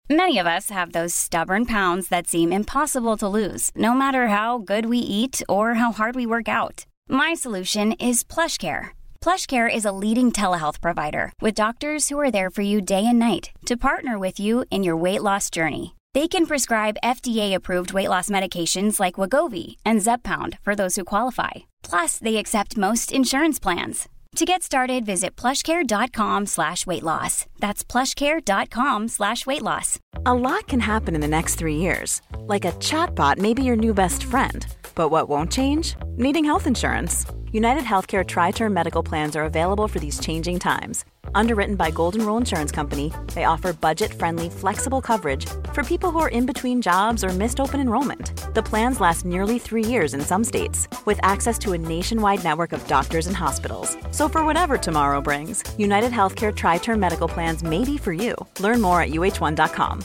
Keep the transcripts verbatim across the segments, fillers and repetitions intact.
Many of us have those stubborn pounds that seem impossible to lose, no matter how good we eat or how hard we work out. My solution is PlushCare. PlushCare is a leading telehealth provider with doctors who are there for you day and night to partner with you in your weight loss journey. They can prescribe F D A-approved weight loss medications like Wegovy and Zepbound for those who qualify. Plus, they accept most insurance plans. To get started, visit plushcare.com slash weight loss. That's plushcare.com slash weight loss. A lot can happen in the next three years. Like a chatbot may be your new best friend. But what won't change? Needing health insurance. United Healthcare Tri-Term Medical Plans are available for these changing times. Underwritten by Golden Rule Insurance Company, they offer budget-friendly, flexible coverage for people who are in between jobs or missed open enrollment. The plans last nearly three years in some states, with access to a nationwide network of doctors and hospitals. So for whatever tomorrow brings, United Healthcare Tri-Term Medical Plans may be for you. Learn more at U H one dot com.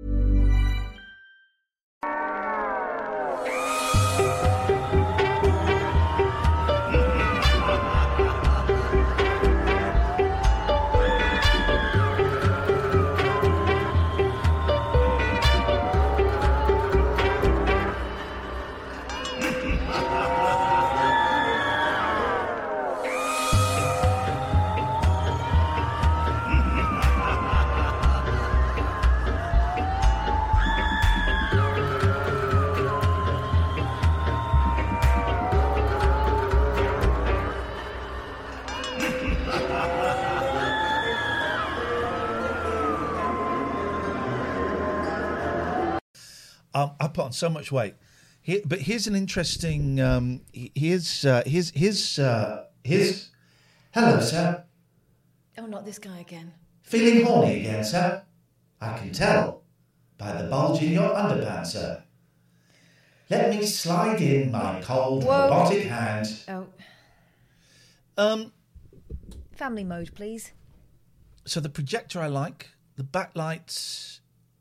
Um, I put on so much weight. Here, but here's an interesting. Um, here's uh, here's here's uh, here's. Hello, sir. Oh, not this guy again. Feeling horny again, sir? I can tell by the bulge in your underpants, sir. Let me slide in my cold Whoa. robotic hand. Oh. Um. Family mode, please. So the projector I like, the backlights.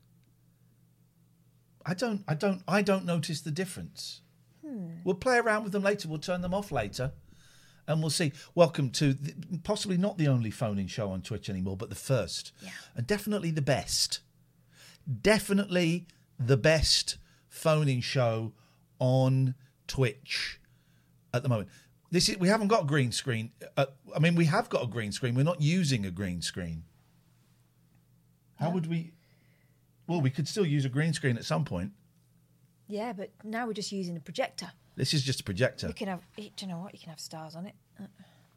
I don't, I don't, I don't notice the difference. Hmm. We'll play around with them later. We'll turn them off later, and we'll see. Welcome to the, possibly not the only phone-in show on Twitch anymore, but the first, yeah. and definitely the best. Definitely the best phone-in show on Twitch at the moment. This is, we haven't got a green screen. Uh, I mean, we have got a green screen. We're not using a green screen. How no. would we? Well, we could still use a green screen at some point. Yeah, but now we're just using a projector. This is just a projector. You can have, do you know what? You can have stars on it. Uh.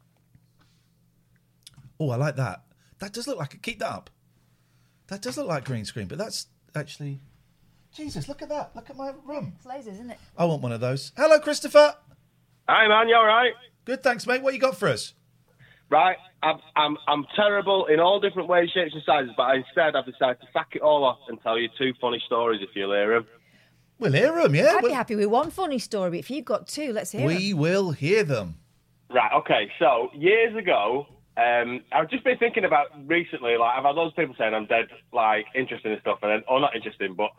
Oh, I like that. That does look like, keep that up. That does look like green screen, but that's actually, Jesus, look at that. Look at my room. It's lasers, isn't it? I want one of those. Hello, Christopher. Hi, man. You all right? Good, thanks, mate. What you got for us? Right, I'm, I'm I'm terrible in all different ways, shapes and sizes, but instead I've decided to sack it all off and tell you two funny stories if you'll hear them. We'll hear them, yeah. I'd we'll... be happy with one funny story, but if you've got two, let's hear We them. will hear them. Right, okay, so years ago, um, I've just been thinking about recently, like I've had loads of people saying I'm dead, like, interested in stuff, and then, or not interested, but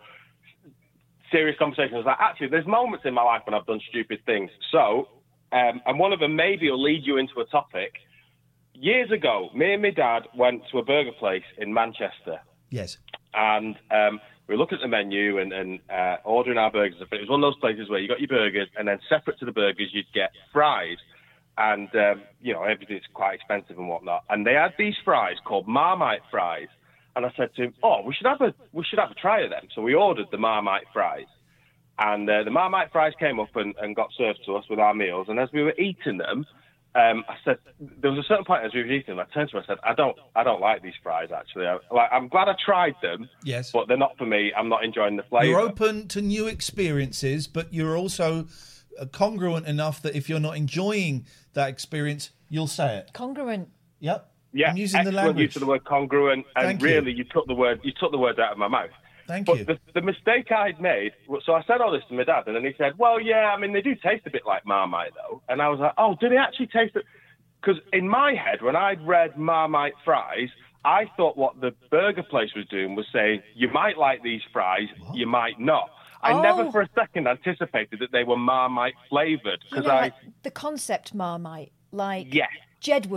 serious conversations. Like, actually, there's moments in my life when I've done stupid things. So, um, and one of them maybe will lead you into a topic. Years ago, me and my dad went to a burger place in Manchester. Yes. And um, we were looking at the menu and, and uh, ordering our burgers. It was one of those places where you got your burgers, and then separate to the burgers, you'd get fries. And, um, you know, everything's quite expensive and whatnot. And they had these fries called Marmite fries. And I said to him, oh, we should have a we should have a try of them. So we ordered the Marmite fries. And uh, the Marmite fries came up and, and got served to us with our meals. And as we were eating them, Um, I said, there was a certain point as we were eating them, I turned to him and said, I don't, I don't like these fries, actually. I, like, I'm glad I tried them, yes, but they're not for me. I'm not enjoying the flavour. You're open to new experiences, but you're also congruent enough that if you're not enjoying that experience, you'll say it. Congruent. Yep. Yeah, I'm using excellent the language. use of the word congruent, and Thank really, you. you took the word, you took the words out of my mouth. Thank but you. The, the mistake I'd made, so I said all this to my dad, and then he said, well, yeah, I mean, they do taste a bit like Marmite, though. And I was like, oh, do they actually taste it? Because in my head, when I'd read Marmite fries, I thought what the burger place was doing was saying, you might like these fries, what? You might not. I oh. never for a second anticipated that they were Marmite flavoured. You know, I, like the concept Marmite, like yeah. Jedward,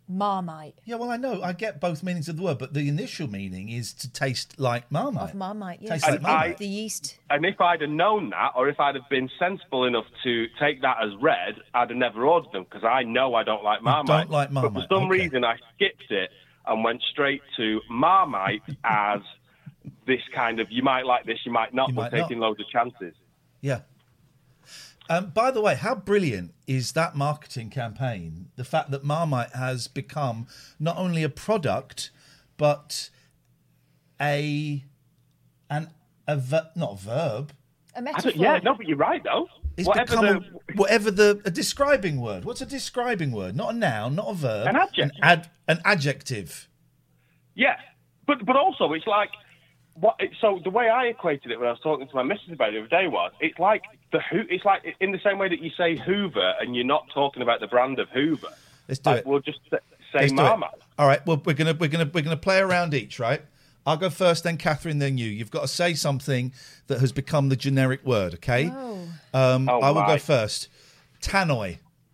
Marmite. Yeah, well, I know. I get both meanings of the word, but the initial meaning is to taste like Marmite. Of Marmite, yes. Tastes like And I- Marmite. The yeast. And if I'd have known that, or if I'd have been sensible enough to take that as read, I'd have never ordered them because I know I don't like Marmite. don't like Marmite, But for some okay. reason, I skipped it and went straight to Marmite as this kind of, you might like this, you might not, You but might not. taking loads of chances. Yeah. Um, by the way, how brilliant is that marketing campaign? The fact that Marmite has become not only a product, but a an a ver- not a verb. A I metaphor. don't, yeah, no, but you're right, though. It's Whatever become the, a, whatever the a describing word. What's a describing word? Not a noun, not a verb. An adjective. An, ad, an adjective. Yeah, but but also it's like what. It, so the way I equated it when I was talking to my missus about it the other day was it's like the who. It's like in the same way that you say Hoover and you're not talking about the brand of Hoover. Let's do Like, it. We'll just say Let's do it. Marmite. All right. Well, we're gonna we're gonna we're gonna play around each, right? I'll go first, then Catherine, then you. You've got to say something that has become the generic word, okay? Oh. Um, Oh, I will go my. first. Tannoy.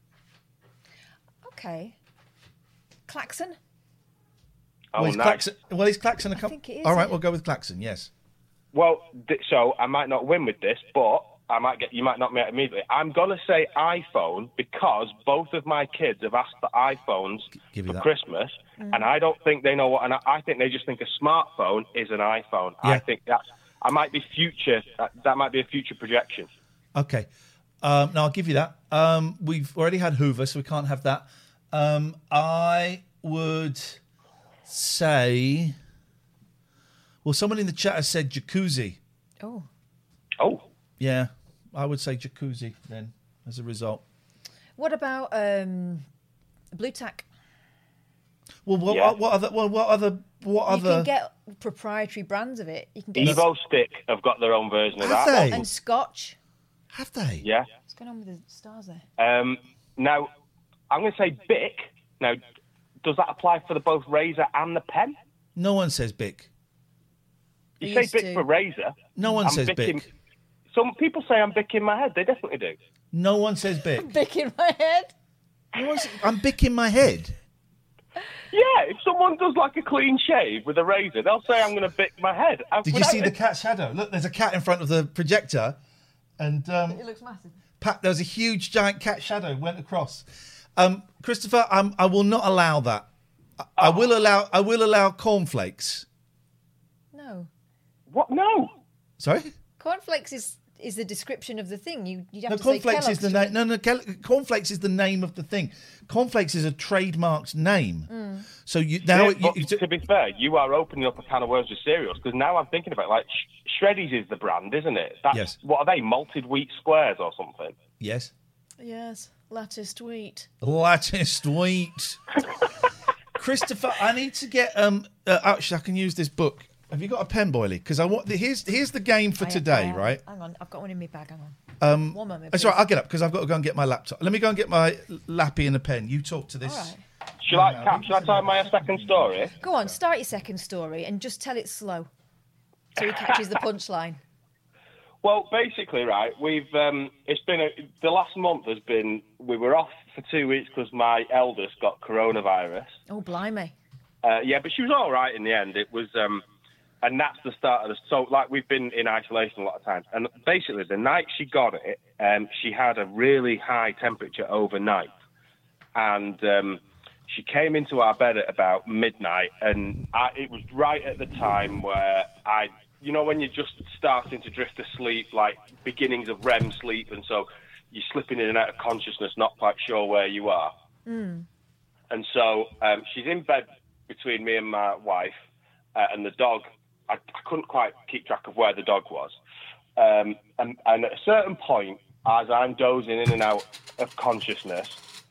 Okay. Klaxon. Oh, well, is nice. Klaxon, well, is Klaxon a com- think it is, All right, isn't it? we'll go with Klaxon, yes. Well, th- so I might not win with this, but I might get. You might not meet immediately. I'm gonna say iPhone because both of my kids have asked for iPhones give you for that. Christmas, and I don't think they know what. And I, I think they just think a smartphone is an iPhone. I Yeah. think that's. I might be future. That, that might be a future projection. Okay. Um, no, I'll give you that. Um, we've already had Hoover, so we can't have that. Um, I would say... Well, someone in the chat has said jacuzzi. Oh. Oh, Yeah, I would say jacuzzi then, as a result. What about um, Blue Tack? Well, what, Yeah. what, what other... Well, what other... What You other... can get proprietary brands of it. You can get Evo Stick have got their own version of Have that. they? and Scotch. Have they? Yeah. What's going on with the stars there? Um, now, I'm going to say Bic. Now, does that apply for the both razor and the pen? No one says Bic. You They say used Bic to. for razor. No one I'm says Bicing- Bic. Some people say I'm Bic in my head. They definitely do. No one says Bic. Bic in my head. No one says, I'm Bic in my head. Yeah, if someone does like a clean shave with a razor, they'll say I'm going to bick my head. I- Did you without see the it- cat shadow? Look, there's a cat in front of the projector, and um, It looks massive. Pat, there was a huge giant cat shadow went across. Um, Christopher, um, I will not allow that. I, I will allow. I will allow cornflakes. No. What? No. Sorry, Cornflakes is is the description of the thing. You you have no. to Cornflakes say is the Kellogg's. name. No, no. Kel- Cornflakes is the name of the thing. Cornflakes is a trademarked name. So you now Yeah, you, but you, to be fair, you are opening up a can of worms with cereals because now I'm thinking about it, like Sh- Shreddies is the brand, isn't it? That's, Yes. What are they? Malted wheat squares or something? yes, Yes, latticed wheat. latticed wheat. Christopher, I need to get. Um, uh, actually, I can use this book. Have you got a pen, Boyley? Because I want. The, here's here's the game for I- today, I- right? Hang on, I've got one in my bag. Hang on. Um, One moment, That's please. right. I'll get up because I've got to go and get my laptop. Let me go and get my lappy and a pen. You talk to this. All right. Shall I, Cap, shall I tell my second story? Go on, start your second story and just tell it slow, so he catches the punchline. Well, basically, right, we've um, it's been a, the last month has been we were off for two weeks because my eldest got coronavirus. Oh, blimey! Uh, yeah, but she was all right in the end. It was, um, and that's the start of the. So, like, we've been in isolation a lot of times, and basically, the night she got it, um, she had a really high temperature overnight, and um, she came into our bed at about midnight, and I, it was right at the time where I, you know, when you're just starting to drift asleep, like beginnings of R E M sleep, and so you're slipping in and out of consciousness, not quite sure where you are. And so um, she's in bed between me and my wife, uh, and the dog. I, I couldn't quite keep track of where the dog was. Um, and, and at a certain point, as I'm dozing in and out of consciousness,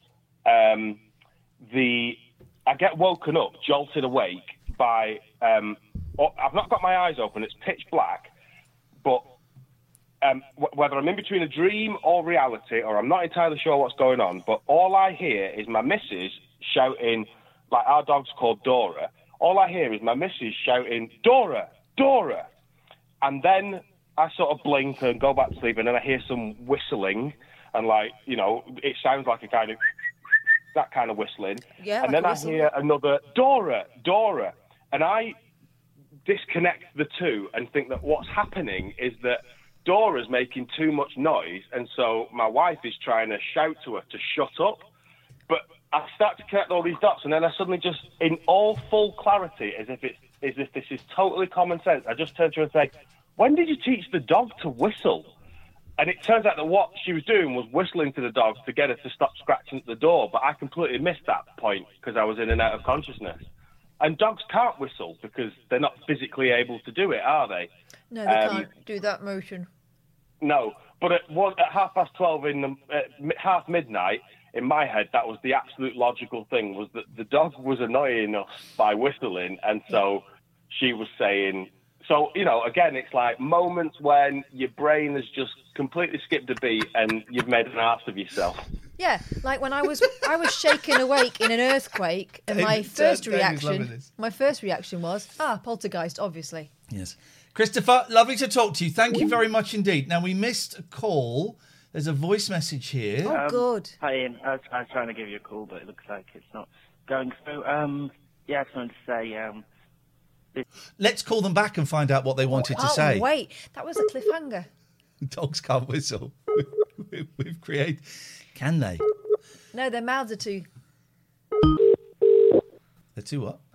um, the I get woken up, jolted awake by. Um, oh, I've not got my eyes open; it's pitch black, but. Um, wh- whether I'm in between a dream or reality, or I'm not entirely sure what's going on, but all I hear is my missus shouting, like our dog's called Dora. All I hear is my missus shouting, Dora, Dora. And then I sort of blink and go back to sleep, and then I hear some whistling, and like, you know, it sounds like a kind of, that kind of whistling. Yeah, and like then a I whistle. hear another Dora, Dora, and I disconnect the two and think that what's happening is that Dora's making too much noise, and so my wife is trying to shout to her to shut up. But I start to connect all these dots, and then I suddenly just, in all full clarity, as if it's as if this is totally common sense, I just turn to her and say, "When did you teach the dog to whistle?" And it turns out that what she was doing was whistling to the dog to get her to stop scratching at the door. But I completely missed that point because I was in and out of consciousness. And dogs can't whistle because they're not physically able to do it, are they? No, they Um, can't do that motion. No. But at, one, at half past twelve, in the, at mi- half midnight, in my head, that was the absolute logical thing, was that the dog was annoying us by whistling. And so she was saying... So, you know, again, it's like moments when your brain has just completely skipped a beat and you've made an ass of yourself. Yeah, like when I was I was shaken awake in an earthquake, and my David- first David's loving reaction, this. my first reaction was, ah, poltergeist, obviously. Yes. Christopher, lovely to talk to you. Thank you very much indeed. Now, we missed a call. There's a voice message here. Oh, good. Hi, Ian. I was, I was trying to give you a call, but it looks like it's not going through. Um, yeah, I just wanted to say... Um, Let's call them back and find out what they wanted to Oh, say. wait, that was a cliffhanger. Dogs can't whistle. We've created... Can they? No, their mouths are too... They're too what?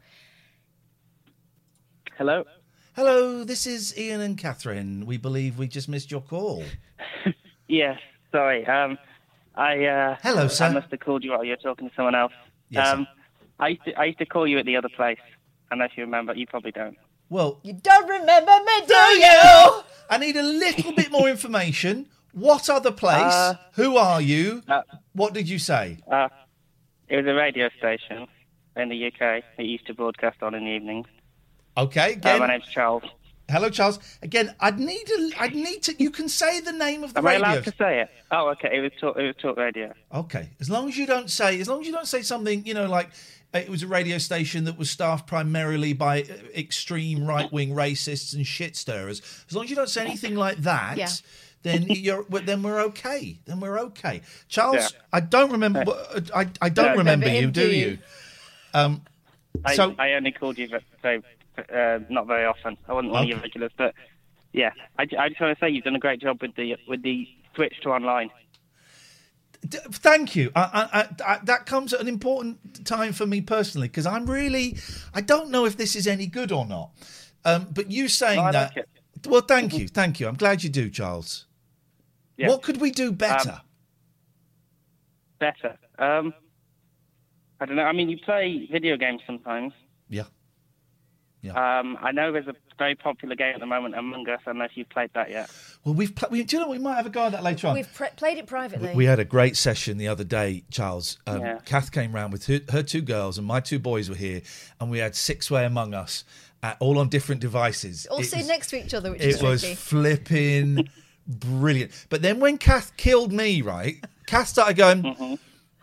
hello? Hello, this is Ian and Catherine. We believe we just missed your call. Yes, sorry. Um, I... Uh, Hello, sir. I must have called you while you were talking to someone else. Yes, um, sir. I used, to, I used to call you at the other place. I don't know if you remember. You probably don't. Well, You don't remember me, do do you? you? I need a little bit more information. What other place? Uh, Who are you? uh, What did you say? Uh, it was a radio station in the U K that used to broadcast on in the evenings. Okay, Uh, again. my name's Charles. Hello, Charles. Again, I'd need a, I'd need to. You can say the name of the Am I radio. allowed to say it? Oh, okay. It was talk. It was talk radio. Okay, as long as you don't say, as long as you don't say something, you know, like uh, it was a radio station that was staffed primarily by uh, extreme right-wing racists and shit stirrers. As long as you don't say anything like that, Yeah. then you're well, then we're okay. Then we're okay. Charles, Yeah. I don't remember. uh, I I don't Yeah. remember Remember you, him, do do you? you? Um, I, so I only called you very, uh, not very often. I wasn't one of your Okay. regulars, but yeah, I, I just want to say you've done a great job with the with the switch to online. D- thank you. I, I, I, I, that comes at an important time for me personally because I'm really, I don't know if this is any good or not. Um, but you saying No, I that, like it. well, thank you, thank you. I'm glad you do, Charles. Yeah. What could we do better? Um, Better. Um, I don't know. I mean, you play video games sometimes. yeah. Um, I know there's a very popular game at the moment, Among Us. I don't know if you've played that yet. Well, we've pl- we, do you know what? We might have a go at that later on. We've pre- played it privately. We had a great session the other day, Charles. Um, Yeah. Kath came round with her, her two girls, and my two boys were here, and we had Six Way Among Us, uh, all on different devices. All It sitting was- next to each other, which It is was tricky. flipping brilliant. But then when Kath killed me, right? Kath started going Mm-hmm.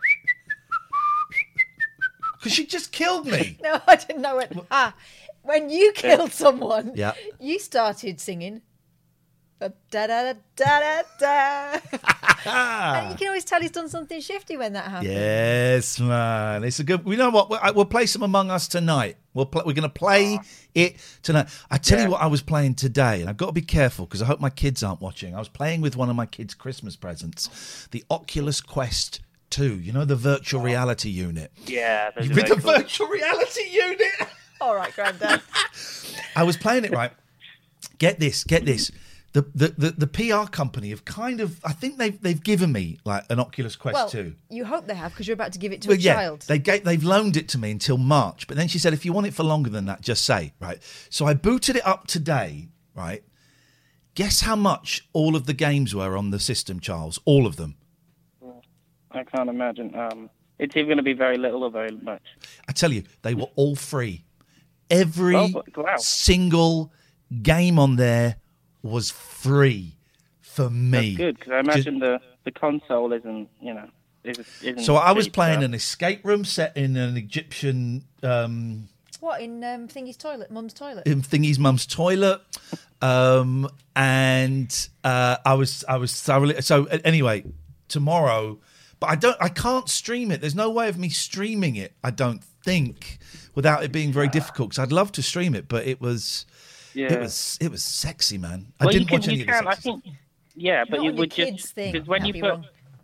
because she just killed me. No, I didn't know it. Ah, when you killed someone, Yeah. you started singing. Da da da da da da. And you can always tell he's done something shifty when that happens. Yes, man. It's a good. We know what we'll, we'll play some Among Us tonight. We'll play, we're going to play it tonight. I tell you Yeah. what, I was playing today, and I've got to be careful because I hope my kids aren't watching. I was playing with one of my kids' Christmas presents, the Oculus Quest two. You know, the virtual reality unit. Yeah, those are With very the cool. virtual reality unit. All right, Grandad. I was playing it right. Get this, get this. The, the the the P R company have kind of, I think they've they've given me like an Oculus Quest Well, two. you hope they have because you're about to give it to Well, a yeah, child. they gave, they've loaned it to me until March. But then she said, if you want it for longer than that, just say, right? So I booted it up today, right? Guess how much all of the games were on the system, Charles? All of them. I can't imagine. Um, it's either going to be very little or very much. I tell you, they were all free. Every Oh, but- wow. single game on there was free for me. That's good because I imagine the, the console isn't, you know, isn't. isn't So I was cheap, playing so- an escape room set in an Egyptian um, What, in um, Thingy's toilet, Mum's toilet? in Thingy's mum's toilet, um, and uh, I was I was thoroughly so. Anyway, tomorrow But I don't. I can't stream it. There's no way of me streaming it. I don't think without it being very difficult. Because I'd love to stream it, but it was. Yeah. It was. It was sexy, man. Well, I didn't you can, watch any you of the can, I sexy think. Yeah, but Not you on would your just kids thing. because when That'd you be put wrong.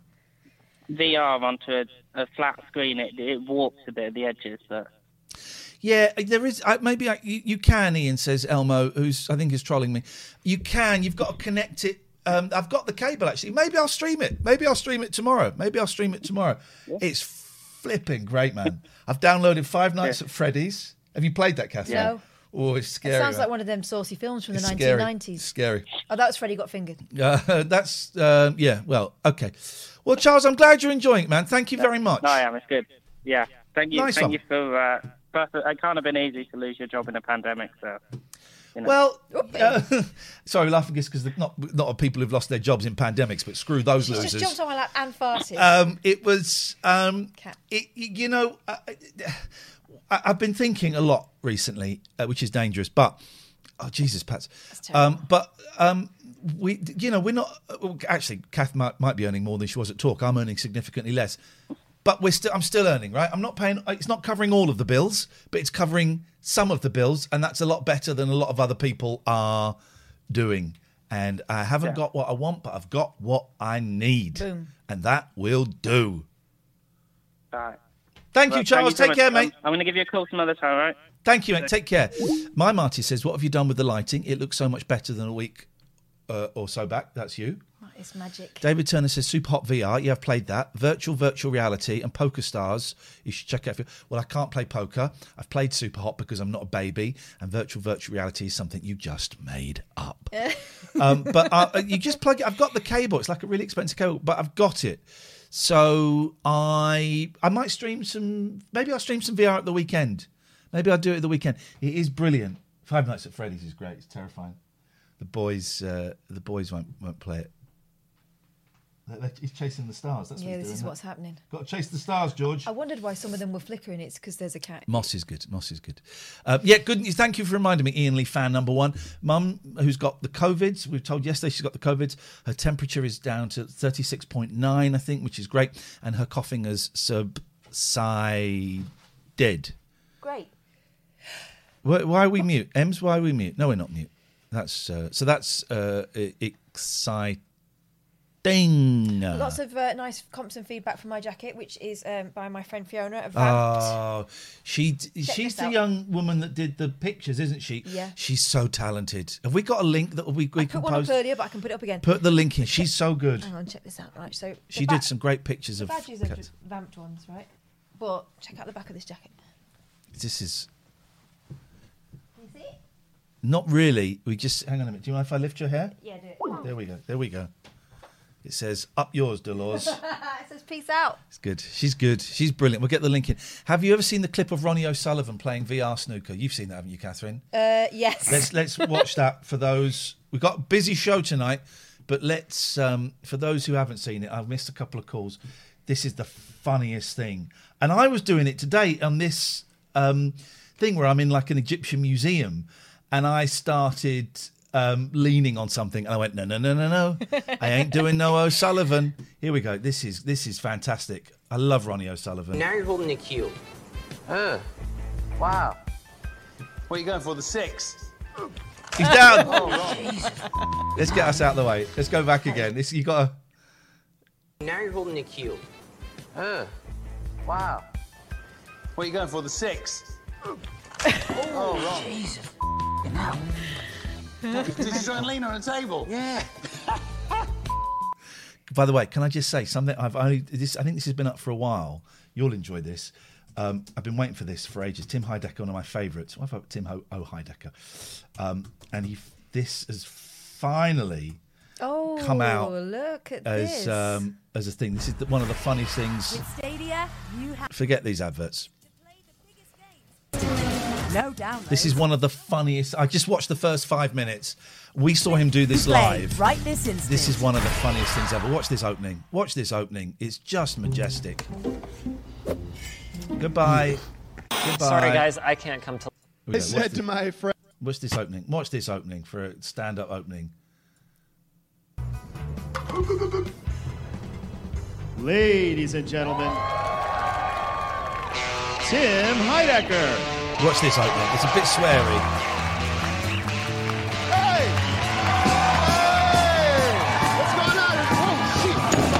V R onto a, a flat screen, it it warps a bit at the edges. But Yeah, there is. I, maybe I, you, you can. Ian says Elmo, who's I think is trolling me. You can. You've got to connect it. Um, I've got the cable actually. Maybe I'll stream it. Maybe I'll stream it tomorrow. Maybe I'll stream it tomorrow. Yeah. It's flipping great, man. I've downloaded Five Nights yeah. at Freddy's. Have you played that, Catherine? No. Oh, it's scary. It sounds man. like one of them saucy films from it's the nineteen nineties. Scary. scary. Oh, that was Freddy Got Fingered. Uh, that's uh, yeah. Well, okay. Well, Charles, I'm glad you're enjoying it, man. Thank you very much. No, I am. It's good. Yeah. Thank you. Nice Thank one. you for. Uh, perfect. It can't have been easy to lose your job in a pandemic. So. You know. Well, uh, sorry, laughing is because not not people who've lost their jobs in pandemics, but screw those She's losers. just jumped on my lap and farted. Um, it was, um, Cat. it, you know, I, I, I've been thinking a lot recently, uh, which is dangerous. But oh Jesus, Pats. Um, but um, we, you know, we're not well, actually. Kath might, might be earning more than she was at Talk. I'm earning significantly less. But we're still, I'm still earning, right? I'm not paying. It's not covering all of the bills, but it's covering some of the bills, and that's a lot better than a lot of other people are doing. And I haven't Yeah. got what I want, but I've got what I need, Boom. and that will do. All right. Thank Well, you, Charles. thank you Take so care, much. mate. I'm, I'm going to give you a call some other time, all right? Thank you, mate. Take care. My Marty says, "What have you done with the lighting? It looks so much better than a week uh, or so back." That's you. It's magic. David Turner says Super Hot V R. Yeah, I've played that. Virtual Virtual Reality and Poker Stars. You should check it out. Well, I can't play poker. I've played Super Hot because I'm not a baby, and Virtual Virtual Reality is something you just made up. um, but uh, you just plug it. I've got the cable. It's like a really expensive cable, but I've got it. So I I might stream some. Maybe I'll stream some V R at the weekend. Maybe I'll do it at the weekend. It is brilliant. Five Nights at Freddy's is great. It's terrifying. The boys uh, the boys won't won't play it. He's chasing the stars. That's Yeah, what he's this doing, is isn't what's it? happening. Got to chase the stars, George. I wondered why some of them were flickering. It's because there's a cat. Moss is good. Moss is good. Uh, yeah, good news. Thank you for reminding me, Ian Lee, fan number one. Mum, who's got the COVIDs. We were told yesterday she's got the COVIDs. Her temperature is down to thirty-six point nine, I think, which is great. And her coughing has subsided. Great. Why, why are we mute? Ems, why are we mute? No, we're not mute. That's uh, So that's uh, exciting. Lots of uh, nice comments and feedback from my jacket, which is um, by my friend Fiona at Vamped. Oh, she she's this the out. young woman that did the pictures, isn't she? Yeah. She's so talented. Have we got a link that we, we I can put one up post? earlier, but I can put it up again. Put the link in. She's so good. Hang on, check this out. Right, so the She back- did some great pictures the of badges are cats. just Vamped ones, right? But check out the back of this jacket. This is Can you see it? not really. We just hang on a minute. Do you mind if I lift your hair? Yeah, do it. There we go. There we go. It says "Up yours, Dolores." It says peace out. It's good. She's good. She's brilliant. We'll get the link in. Have you ever seen the clip of Ronnie O'Sullivan playing V R snooker? You've seen that, haven't you, Catherine? Uh, yes. Let's let's watch that for those. We've got a busy show tonight, but let's um, for those who haven't seen it. I've missed a couple of calls. This is the funniest thing, and I was doing it today on this um, thing where I'm in like an Egyptian museum, and I started um, leaning on something, and I went, no, no, no, no, no, I ain't doing no O'Sullivan. Here we go. This is this is fantastic. I love Ronnie O'Sullivan. Now you're holding a cue. Oh, wow. What are you going for, the six? He's down. Oh, right. Let's get us out of the way. Let's go back again. This you got to. Now you're holding a cue. Oh, wow. What are you going for, the six? Oh, wrong. Jesus. Did you try and lean on a table? Yeah. By the way, can I just say something? I've only this. I think this has been up for a while. You'll enjoy this. Um, I've been waiting for this for ages. Tim Heidecker, one of my favourites. What about Tim Ho- O. Heidecker? Um, and he, this has finally Oh, come out look at as this. um, as a thing. This is the, one of the funniest things. With Stadia, you have Forget these adverts. to play the biggest games. No downloads. This is one of the funniest. I just watched the first five minutes. We saw him do this Play live. right this instant. This is one of the funniest things ever. Watch this opening. Watch this opening. It's just majestic. Goodbye. Goodbye. Sorry, guys, I can't come to. Here we go. I said Watch to this- my friend, Watch this opening. Watch this opening for a stand-up opening. Ladies and gentlemen, Tim Heidecker. Watch this opening. It's a bit sweary. Hey! Hey! What's going on? Oh, shit!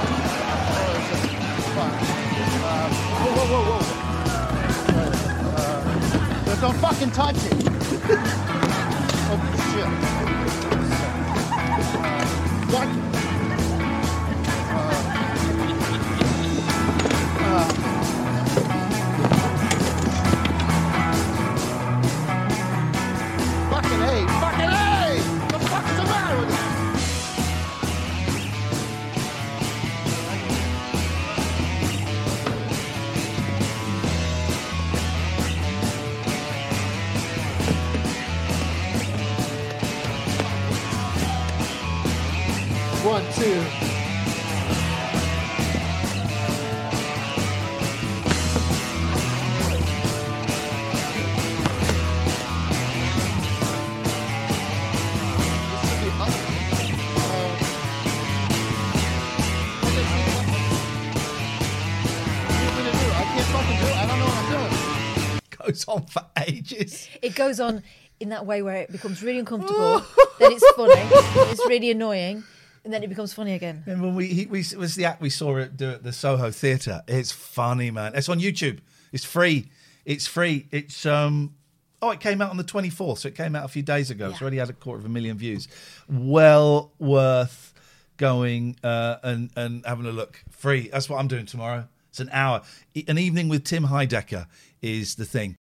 Oh, whoa, whoa, whoa, whoa. Uh, don't fucking touch it. Oh, shit. Uh, what? Fucking A! Fucking A! What the fuck is the matter with you? One, two. Goes on for ages. It goes on in that way where it becomes really uncomfortable, then it's funny, then it's really annoying, and then it becomes funny again. Remember when we he, we it was the act we saw it do at the Soho Theatre. It's funny, man. It's on YouTube. It's free. It's free. It's um oh, it came out on the twenty-fourth, so it came out a few days ago. Yeah. It's already had a quarter of a million views. Well worth going uh, and and having a look. Free. That's what I'm doing tomorrow. It's an hour. An evening with Tim Heidecker is the thing.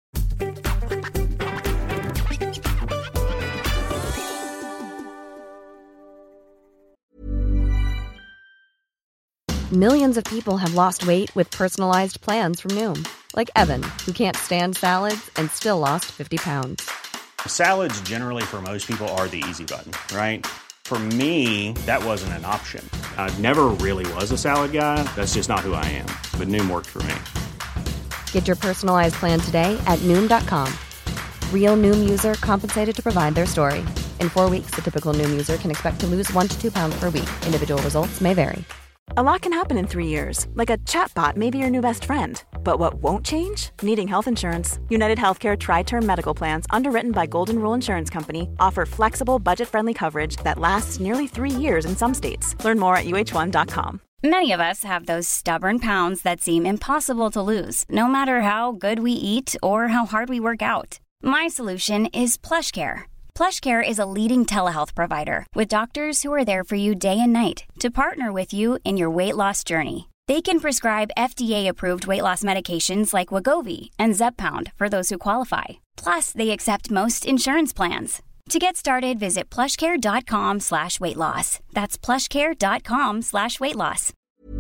Millions of people have lost weight with personalized plans from Noom. Like Evan, who can't stand salads and still lost fifty pounds. Salads generally for most people are the easy button, right? For me, that wasn't an option. I never really was a salad guy. That's just not who I am. But Noom worked for me. Get your personalized plan today at Noom dot com. Real Noom user compensated to provide their story. In four weeks, the typical Noom user can expect to lose one to two pounds per week. Individual results may vary. A lot can happen in three years, like a chatbot may be your new best friend. But what won't change? Needing health insurance. United Healthcare Tri-Term Medical Plans, underwritten by Golden Rule Insurance Company, offer flexible, budget-friendly coverage that lasts nearly three years in some states. Learn more at U H one dot com. Many of us have those stubborn pounds that seem impossible to lose, no matter how good we eat or how hard we work out. My solution is PlushCare. PlushCare is a leading telehealth provider with doctors who are there for you day and night to partner with you in your weight loss journey. They can prescribe F D A-approved weight loss medications like Wegovy and Zepbound for those who qualify. Plus, they accept most insurance plans. To get started, visit plushcare.com slash weight loss. That's plushcare.com slash weight loss.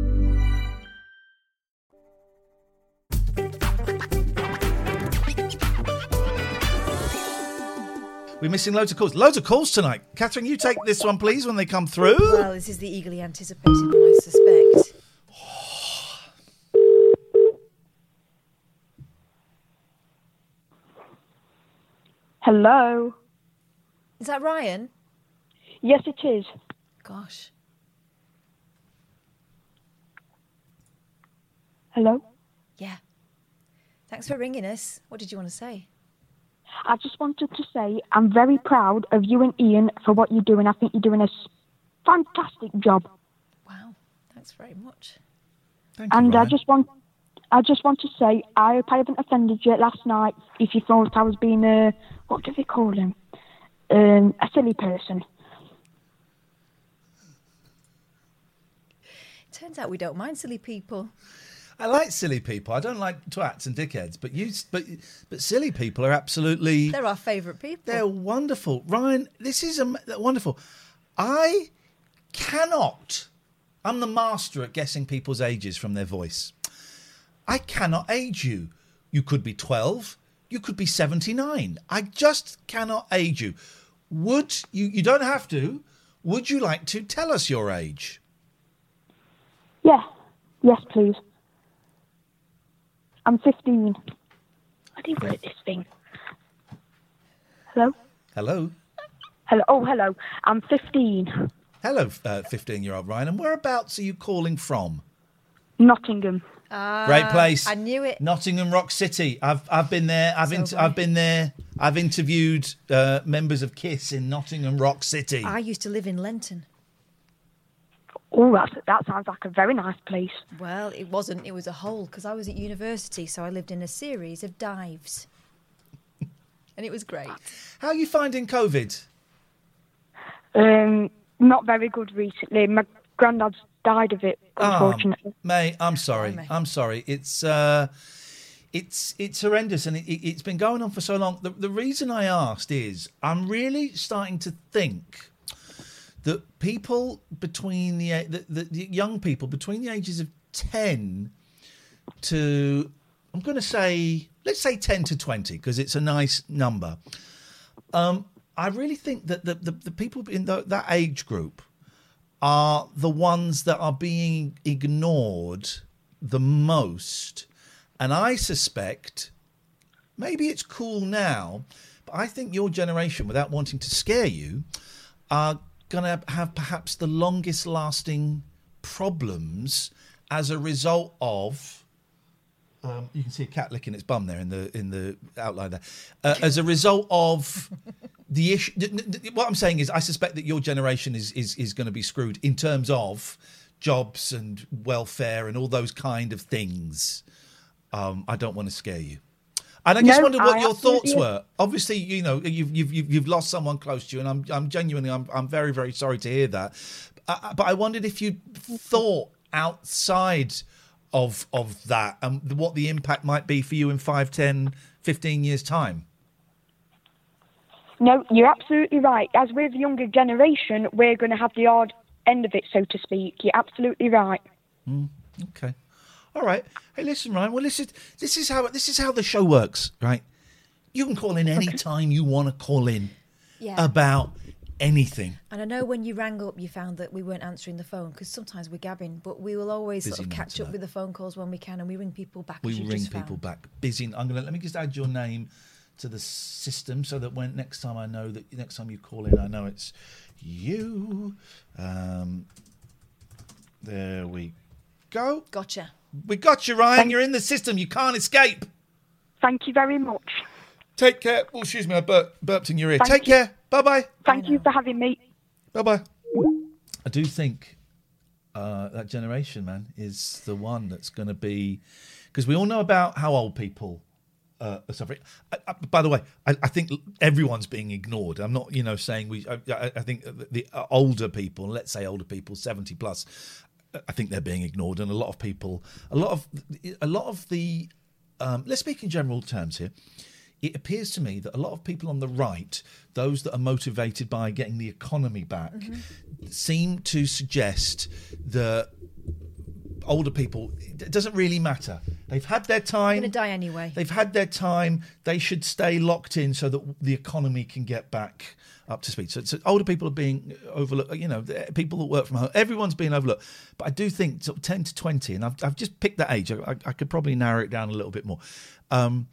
We're missing loads of calls. Loads of calls tonight. Catherine, you take this one, please, when they come through. Well, this is the eagerly anticipated one, I suspect. Hello. Is that Ryan? Yes, it is. Gosh. Hello. Yeah. Thanks for ringing us. What did you want to say? I just wanted to say I'm very proud of you and Ian for what you're doing. I think you're doing a fantastic job. Wow. Thanks very much. Thank you, and Ryan. I just want I just want to say I hope I haven't offended you last night if you thought I was being a, what do they call him? Um, a silly person. Turns out we don't mind silly people. I like silly people. I don't like twats and dickheads, but you, but but silly people are absolutely. They're our favourite people. They're wonderful, Ryan. This is um, wonderful. I cannot. I'm the master at guessing people's ages from their voice. I cannot age you. You could be twelve. You could be seventy-nine. I just cannot age you. Would you? You don't have to. Would you like to tell us your age? Yeah. Yes, please. I'm fifteen. How do you work this thing? Hello? Hello? Hello. Oh, hello. I'm fifteen. Hello, uh, fifteen-year-old Ryan. And whereabouts are you calling from? Nottingham. Ah, Great place. I knew it. Nottingham Rock City. I've I've been there. I've So inter- great. I've been there. I've interviewed uh, members of KISS in Nottingham Rock City. I used to live in Lenton. Oh, that's, that sounds like a very nice place. Well, it wasn't. It was a hole because I was at university, so I lived in a series of dives. And it was great. How are you finding COVID? Um, not very good recently. My granddad's died of it, unfortunately. Oh, mate, I'm sorry. I'm sorry. It's uh, it's it's horrendous, and it, it, it's been going on for so long. The, the reason I asked is I'm really starting to think that people between the, the, the, the young people between the ages of ten to, I'm going to say, let's say ten to twenty, because it's a nice number. Um, I really think that the, the, the people in the, that age group are the ones that are being ignored the most. And I suspect, maybe it's cool now, but I think your generation, without wanting to scare you, are going to have perhaps the longest lasting problems as a result of, um, you can see a cat licking its bum there in the in the outline there, uh, as a result of the issue. What I'm saying is I suspect that your generation is is, is going to be screwed in terms of jobs and welfare and all those kind of things. Um, I don't want to scare you. And I just No, wondered what I your thoughts absolutely- were. Obviously, you know, you've you've you've, you've lost someone close to you, and I'm I'm genuinely I'm I'm very very sorry to hear that. Uh, but I wondered if you thought outside of of that and what the impact might be for you in five, ten, fifteen years time. No, you're absolutely right. As we're the younger generation, we're going to have the odd end of it, so to speak. You're absolutely right. Mm, okay. All right. Hey, listen, Ryan. Well, this is this is how this is how the show works, right? You can call in any time you want to call in Yeah. about anything. And I know when you rang up, you found that we weren't answering the phone because sometimes we're gabbing, but we will always Busy sort of man catch up tonight. with the phone calls when we can, and we ring people back. We as you ring just people found. back. Busy. I'm gonna let me just add your name to the system so that when next time I know that next time you call in, I know it's you. Um, there we go. Gotcha. We got you, Ryan. You're in the system. You can't escape. Thank you very much. Take care. Oh, excuse me. I bur- burped in your ear. Thank Take you. care. Bye bye. Thank you for having me. Bye bye. I do think uh, that generation, man, is the one that's going to be, because we all know about how old people uh, are suffering. I, I, by the way, I, I think everyone's being ignored. I'm not, you know, saying we. I, I I think the, the older people, let's say older people, seventy plus, I think they're being ignored, and a lot of people, a lot of, a lot of the. Um, let's speak in general terms here. It appears to me that a lot of people on the right, those that are motivated by getting the economy back, mm-hmm. seem to suggest that older people, it doesn't really matter. They've had their time. They're going to die anyway. They've had their time. They should stay locked in so that the economy can get back up to speed. So, so older people are being overlooked. You know, people that work from home, everyone's being overlooked. But I do think sort of ten to twenty, and I've, I've just picked that age. I, I could probably narrow it down a little bit more. Um,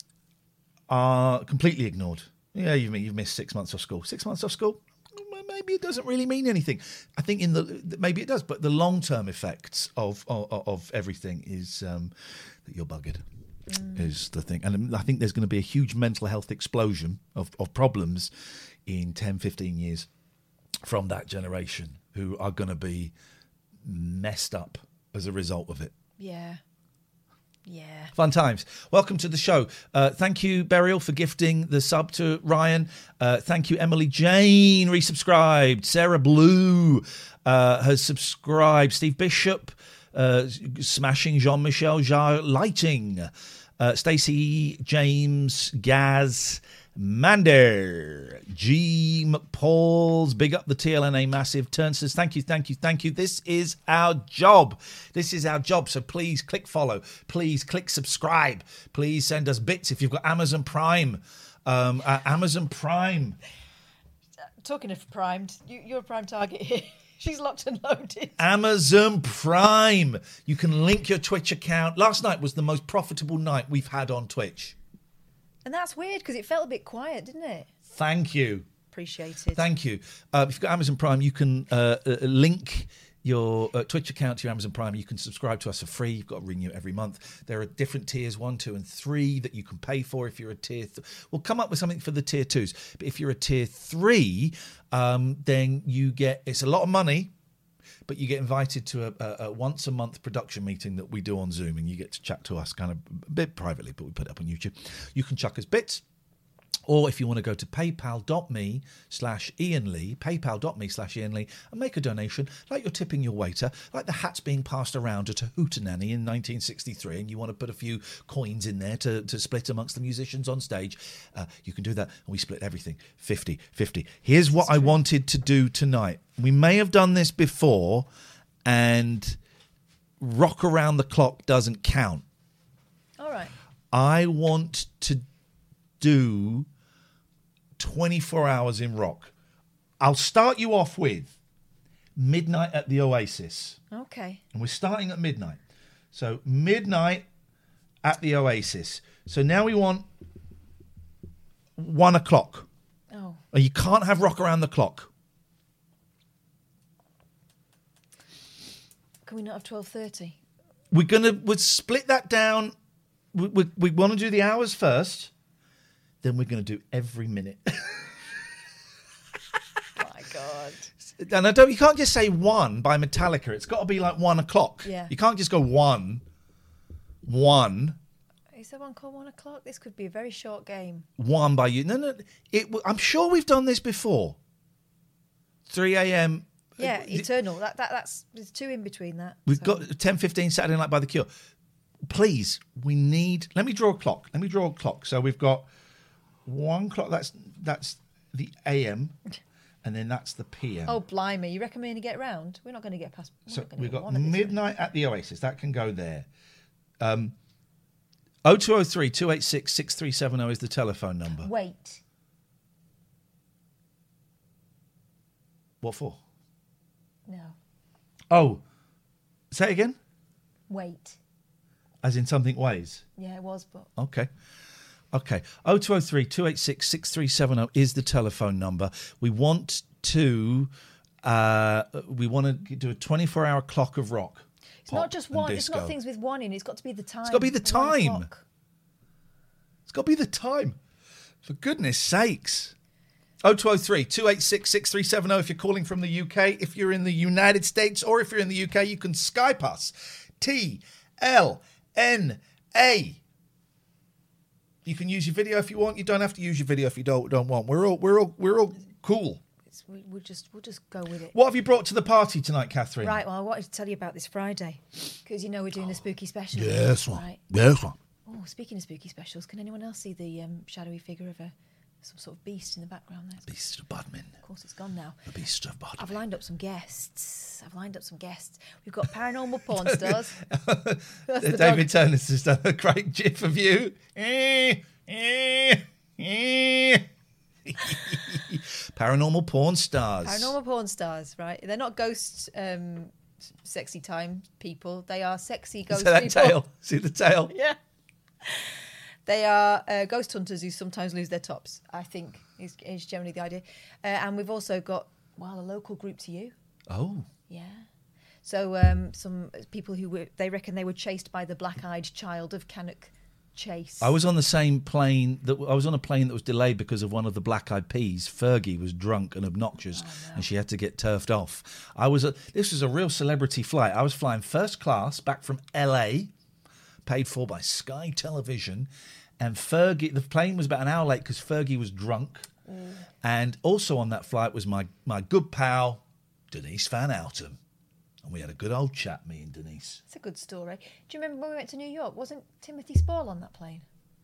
are completely ignored. Yeah, you've, you've missed six months off school. Six months off school? Maybe it doesn't really mean anything. I think in the maybe it does, but the long-term effects of of, of everything is um, that you're buggered. Mm. Is the thing. And I think there's going to be a huge mental health explosion of, of problems in ten, fifteen years from that generation who are going to be messed up as a result of it. Yeah. Yeah. Fun times. Welcome to the show. Uh, thank you, Burial, for gifting the sub to Ryan. Uh, thank you, Emily Jane, resubscribed. Sarah Blue uh, has subscribed. Steve Bishop, uh, smashing. Jean-Michel Jarre, lighting. Uh, Stacey James, Gaz, Mander, G McPauls, big up the T L N A massive. Turn says, thank you, thank you, thank you. This is our job. This is our job. So please click follow. Please click subscribe. Please send us bits if you've got Amazon Prime. Um, uh, Amazon Prime. Talking of primed, you, you're a prime target here. She's locked and loaded. Amazon Prime. You can link your Twitch account. Last night was the most profitable night we've had on Twitch. And that's weird because it felt a bit quiet, didn't it? Thank you. Appreciated. Thank you. Uh, if you've got Amazon Prime, you can uh, uh, link your uh, Twitch account to your Amazon Prime. You can subscribe to us for free. You've got to renew it every month. There are different tiers, one, two, and three, that you can pay for if you're a tier. Th- we'll come up with something for the tier twos. But if you're a tier three, um, then you get, it's a lot of money, but you get invited to a, a, a once a month production meeting that we do on Zoom, and you get to chat to us kind of a bit privately, but we put it up on YouTube. You can chuck us bits. Or if you want to go to paypal.me slash Ian Lee, paypal.me slash Ian Lee, and make a donation, like you're tipping your waiter, like the hats being passed around at a hootenanny in nineteen sixty-three, and you want to put a few coins in there to, to split amongst the musicians on stage, uh, you can do that. And we split everything, fifty fifty. Here's what I wanted to do tonight. We may have done this before, and rock around the clock doesn't count. All right. I want to do twenty-four hours in rock. I'll start you off with Midnight at the Oasis. Okay. And we're starting at midnight. So Midnight at the Oasis. So now we want one o'clock. Oh. And you can't have rock around the clock. Can we not have twelve thirty? We're going to we'll split that down. We, we, we want to do the hours first. Then we're going to do every minute. My God. And I don't. You can't just say one by Metallica. It's got to be like one o'clock. Yeah. You can't just go one. One. Is there one called one o'clock? This could be a very short game. One by you. No, no. It. I'm sure we've done this before. three a.m. Yeah, eternal. That that that's there's two in between that. We've so. got ten fifteen Saturday Night by the Cure. Please, we need. Let me draw a clock. Let me draw a clock. So we've got one clock. That's that's the A M, and then that's the P M. Oh blimey! You reckon we're going to get round? We're not going to get past. So we've get got Midnight at the Oasis. That can go there. Um, oh two oh three, two eight six, six three seven oh is the telephone number. Wait. What for? No. Oh, say it again. Wait. As in something weighs? Yeah, it was, but... Okay. Okay. oh two oh three, two eight six, six three seven oh is the telephone number. We want to... Uh, we want to do a twenty-four hour clock of rock. It's not just one. It's not things with one in. It's got to be the time. It's got to be the time. It's got to be the time. For goodness sakes. oh two oh three, two eight six, six three seven oh if you're calling from the U K. If you're in the United States or if you're in the U K, you can Skype us. T L N A. You can use your video if you want. You don't have to use your video if you don't don't want. We're all we're all we're all cool. It's, we, we'll just we'll just go with it. What have you brought to the party tonight, Catherine? Right. Well, I wanted to tell you about this Friday because you know we're doing the spooky special. Yes, one. Right. Yes, one. Oh, speaking of spooky specials, can anyone else see the um, shadowy figure of a some sort of beast in the background there? Beast of Bodmin. Of course, it's gone now. The Beast of Bodmin. I've lined up some guests. I've lined up some guests. We've got paranormal porn stars. David Turner's just done a great gif of you. Eh, eh, eh. Paranormal porn stars. Paranormal porn stars, right? They're not ghost um, sexy time people. They are sexy ghost See that people. tail? See the tail? Yeah. They are uh, ghost hunters who sometimes lose their tops, I think, is, is generally the idea. Uh, and we've also got, well, a local group to you. Oh. Yeah. So um, some people who were, they reckon they were chased by the black-eyed child of Cannock Chase. I was on the same plane that I was on a plane that was delayed because of one of the Black Eyed Peas. Fergie was drunk and obnoxious, oh, no. and she had to get turfed off. I was a, this was a real celebrity flight. I was flying first class back from L A, paid for by Sky Television, and Fergie. The plane was about an hour late because Fergie was drunk, mm. and also on that flight was my my good pal Denise Van Outen. And we had a good old chat, me and Denise. It's a good story. Do you remember when we went to New York? Wasn't Timothy Spall on that plane?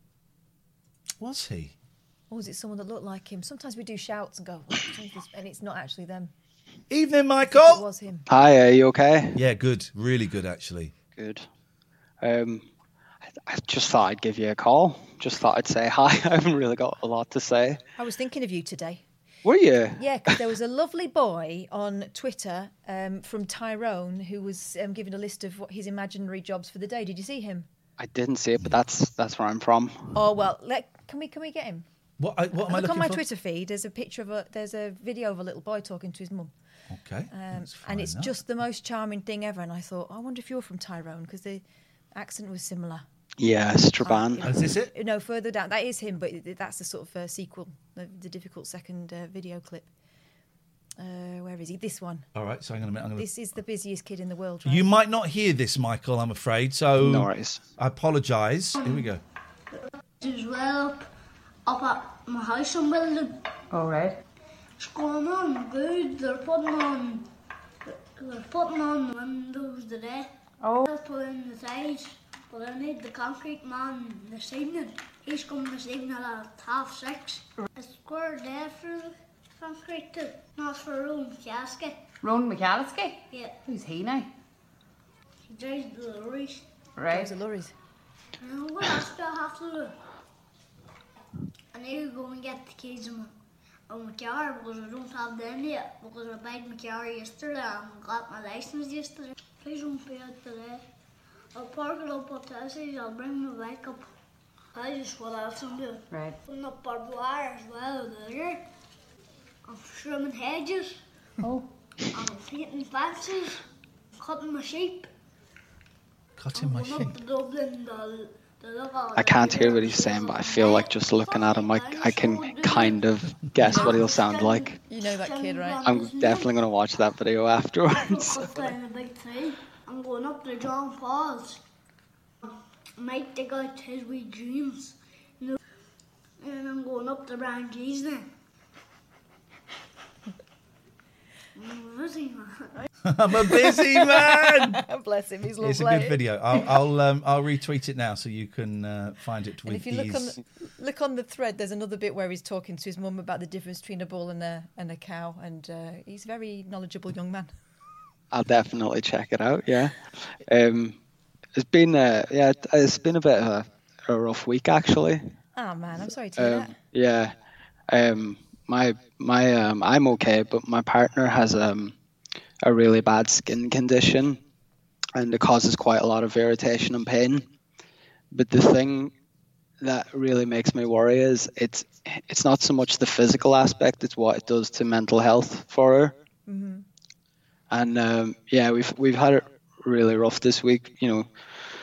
Was he? Or was it someone that looked like him? Sometimes we do shouts and go, and it's not actually them. Evening, Michael. It was him. Hi, are you okay? Yeah, good. Really good, actually. Good. Um, I, I just thought I'd give you a call. Just thought I'd say hi. I haven't really got a lot to say. I was thinking of you today. Were you? Yeah, because there was a lovely boy on Twitter um, from Tyrone who was um, giving a list of what his imaginary jobs for the day. Did you see him? I didn't see it, but that's that's where I'm from. Oh well, let, can we can we get him? What, I, what am I Look looking on my for? Twitter feed. There's a picture of a there's a video of a little boy talking to his mum. Okay. Um, and it's enough. just the most charming thing ever. And I thought, I wonder if you're from Tyrone, because the accent was similar. Yeah, Strabane. Uh, Is this it? No, further down. That is him, but that's the sort of uh, sequel, the, the difficult second uh, video clip. Uh, where is he? This one. All right, so hang on a minute. I'm gonna... This is the busiest kid in the world, right? You might not hear this, Michael, I'm afraid. So No worries. I apologise. Here we go. As well up, up at my house I'm building. All right. It's going on good. They're putting on, they're putting on the windows today. Oh. They're putting the sides, but I need the concrete man this evening. He's coming this evening at half six. It's square day for the concrete too, not for Rowan McCaskey. Rowan McCaskey? Yeah. Who's he now? He drives the lorries. Right. Drives the lorries. And what else do I have to do? I need to go and get the keys on my, on my car because I don't have them yet, because I bought my car yesterday and got my license yesterday. Please don't be out today. I'll park it up at Tessie's, I'll bring my bike up. I just what else I'm doing. Right. Putting up barbed wire as well there. I'm trimming hedges. Oh. I'm painting fences. Cutting my sheep. Cutting my I'm going sheep. up to Dublin to, to look at I can't hear what he's saying, but I feel like just looking at him, I, I can kind of guess what he'll sound like. You know that kid, right? I'm definitely going to watch that video afterwards. I'm playing a big tree. I'm going up to John Paul's. I might dig out his wee dreams. You know, and I'm going up to Brian G's now. I'm a busy man. I'm a busy man. Bless him, he's lovely. It's a good video. I'll I'll, um, I'll retweet it now so you can uh, find it with And if you ease. look on the, look on the thread, there's another bit where he's talking to his mum about the difference between a bull and a and a cow, and uh, he's a very knowledgeable young man. I'll definitely check it out. Yeah, um, it's been uh, yeah, it's been a bit of a, a rough week actually. Oh man, I'm sorry to hear Um, that. yeah, um, my my um, I'm okay, but my partner has um, a really bad skin condition, and it causes quite a lot of irritation and pain. But the thing that really makes me worry is it's it's not so much the physical aspect; it's what it does to mental health for her. Mm-hmm. And um, yeah, we've we've had it really rough this week. You know,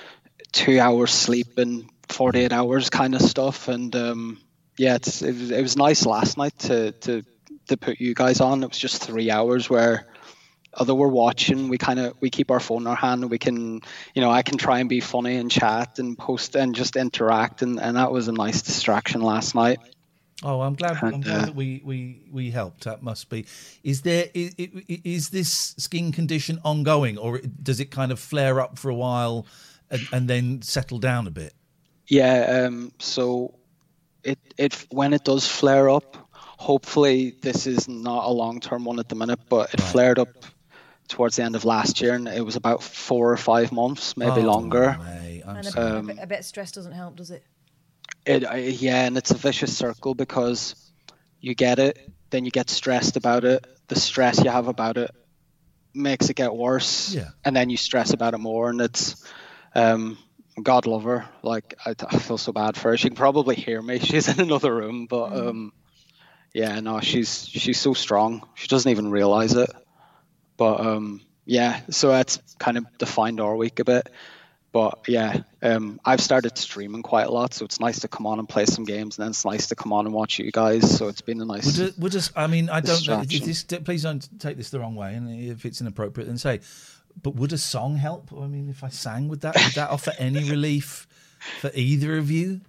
two hours sleep and forty-eight hours kind of stuff. And um, yeah, it's, it was it was nice last night to to to put you guys on. It was just three hours where, although we're watching, we kind of we keep our phone in our hand and we can, you know, I can try and be funny and chat and post and just interact, and, and that was a nice distraction last night. Oh, I'm glad. And, I'm glad uh, that we, we, we helped. That must be. Is there is, is this skin condition ongoing, or does it kind of flare up for a while and, and then settle down a bit? Yeah. Um. So, it it when it does flare up, hopefully this is not a long term one at the minute, but it Right. flared up towards the end of last year, and it was about four or five months, maybe Oh, longer. mate, I'm And a, sorry. a, bit, a bit of stress doesn't help, does it? It, I, yeah, and it's a vicious circle because you get it, then you get stressed about it. The stress you have about it makes it get worse, Yeah. and then you stress about it more. And it's, um, God love her. Like I, I feel so bad for her. She can probably hear me. She's in another room, but Mm. um, yeah, no, she's she's so strong. She doesn't even realize it. But um, yeah, so that's kind of defined our week a bit. But yeah, um, I've started streaming quite a lot, so it's nice to come on and play some games, and then it's nice to come on and watch you guys. So it's been a nice. Would, it, would just, I mean, I don't know. distraction. This, please don't take this the wrong way, and if it's inappropriate, then say. But would a song help? I mean, if I sang, would that would that offer any relief for either of you?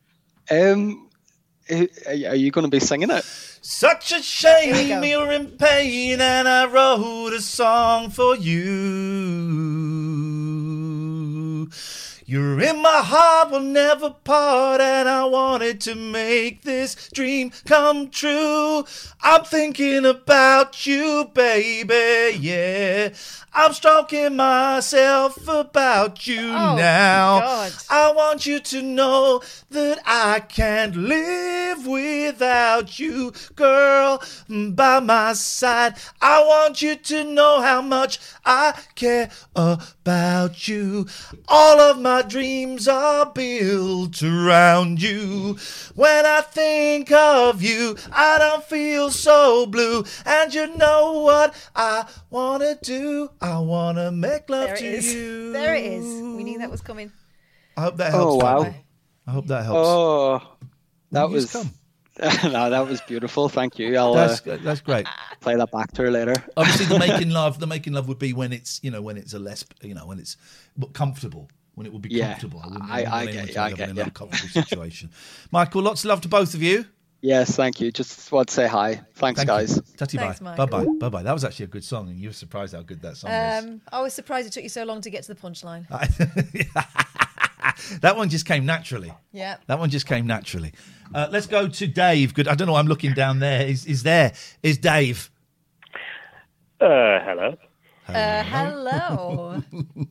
Um, are you going to be singing it? Such a shame you're in pain, and I wrote a song for you. You're in my heart, we'll never part, and I wanted to make this dream come true. I'm thinking about you, baby, yeah. I'm stroking myself about you Oh, now. God. I want you to know that I can't live without you, girl, by my side. I want you to know how much I care about you. All of my my dreams are built around you. When I think of you, I don't feel so blue. And you know what I want to do? I want to make love There it to is. you. There it is. We knew that was coming. I hope that helps. Oh, wow. Family. I hope that helps. Oh, that Will you just was come? no, that was beautiful. Thank you. I'll That's uh, that's great. play that back to her later. Obviously, the making love, the making love would be when it's, you know, when it's a less, you know, when it's comfortable, when it will be Yeah, comfortable. I, wouldn't, I- wouldn't I want get anyone you, to I have get an you. uncomfortable situation. Michael, lots of love to both of you. Yes, thank you. Just want to say hi. Thanks, Thank guys. you. Tatty bye. Thanks, Bye Michael. bye. Bye bye. That was actually a good song, and you were surprised how good that song was. Um, I was surprised it took you so long to get to the punchline. That one just came naturally. Yeah. That one just came naturally. Uh, let's go to Dave. Good. I don't know. I'm looking down there. Is is there? Is Dave? Uh, hello. Uh, hello.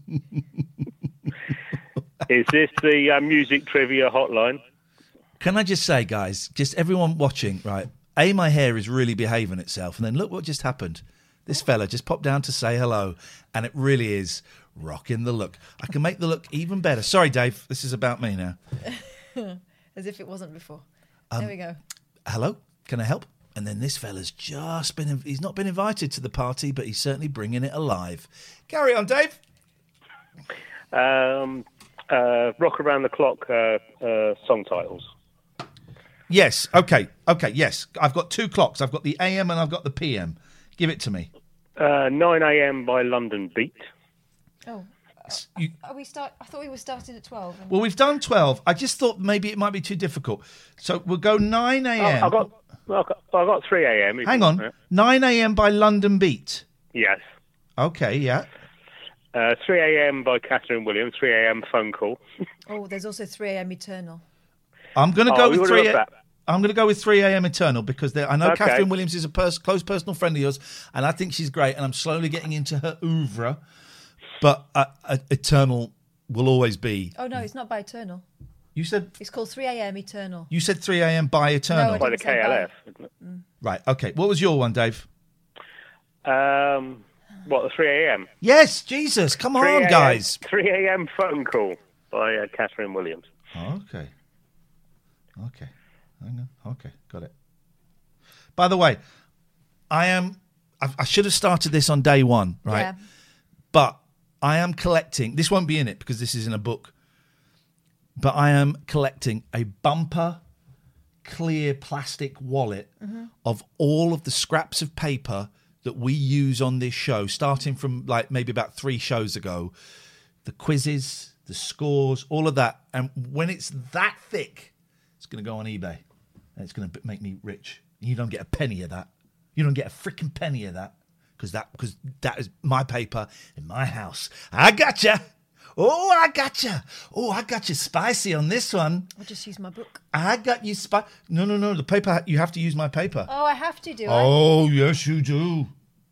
Is this the uh, music trivia hotline? Can I just say, guys, just everyone watching, right? A, my hair is really behaving itself, and then look what just happened. This fella just popped down to say hello, and it really is rocking the look. I can make the look even better. Sorry, Dave. This is about me now. As if it wasn't before. Um, there we go. Hello, can I help? And then this fella's just been, he's not been invited to the party, but he's certainly bringing it alive. Carry on, Dave. Um, uh, Rock Around the Clock uh, uh, song titles. Yes, okay, okay, yes. I've got two clocks. I've got the A M and I've got the P M. Give it to me. Uh, nine a.m. by London Beat. Oh. You- Are we start? I thought we were starting at twelve. and- Well, we've done twelve. I just thought maybe it might be too difficult. So we'll go nine Oh, a.m. I got, I got, I got three a.m. Hang on. nine a.m. by London Beat. Yes. Okay, yeah. Uh, three a.m. by Catherine Williams. three a.m. phone call. Oh, there's also three a.m. Eternal. I'm going to Oh, go we with would've three. got that. I'm going to go with three a.m. Eternal because there- I know Okay. Catherine Williams is a pers- close personal friend of yours, and I think she's great. And I'm slowly getting into her oeuvre, but uh, uh, Eternal will always be. Oh no, it's not by Eternal. You said It's called three a.m. Eternal. you said three a.m. by Eternal. No, I By the didn't say K L F. Isn't it? Right. Okay. What was your one, Dave? Um, what, the three a.m.? Yes. Jesus. Come three on, a.m. guys. three a.m. phone call by uh, Catherine Williams. Okay. Okay. Hang on. Okay. Got it. By the way, I am. I, I should have started this on day one, right? Yeah. But I am collecting. This won't be in it because this is in a book. But I am collecting a bumper, clear plastic wallet Mhm. of all of the scraps of paper that we use on this show, starting from like maybe about three shows ago. The quizzes, the scores, all of that. And when it's that thick, it's going to go on eBay. And it's going to make me rich. You don't get a penny of that. You don't get a freaking penny of that. Because that, because that is my paper in my house. I gotcha. Oh, I gotcha. Oh, I got you spicy on this one. I'll just use my book. I got you spicy. No, no, no. The paper, you have to use my paper. Oh, I have to do it. Oh, yes, you do.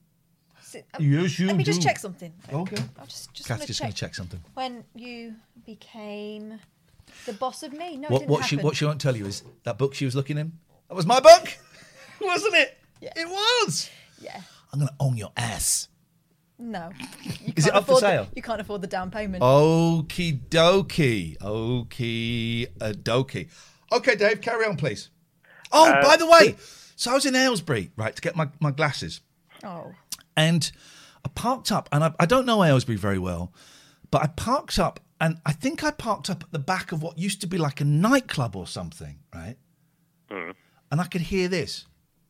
Yes, you Let me just do. check something. Okay. I'll just, just Kath's wanna just check going to check something. When you became the boss of me. No, it What, didn't what she happen. what she won't tell you is that book she was looking in. That was my book, wasn't it? Yeah. It was. Yeah. I'm going to own your ass. No. You Is it can't up for afford the- sale? you can't afford the down payment. Okie dokie. Okie dokie. Okay, Dave, carry on, please. Oh, Uh, by the way, so I was in Aylesbury, right, to get my, my glasses. Oh. And I parked up, and I, I don't know Aylesbury very well, but I parked up, and I think I parked up at the back of what used to be like a nightclub or something, right? Mm. And I could hear this.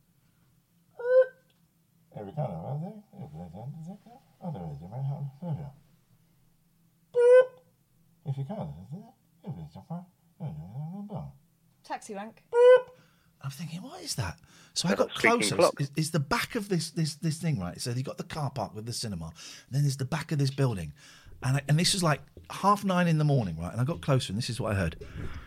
Taxi rank. I'm thinking, what is that? So I That's got a speaking closer. clock. It's, it's the back of this this this thing, right? So you got the car park with the cinema, and then there's the back of this building, and I, and this was like half nine in the morning, right? And I got closer, and this is what I heard.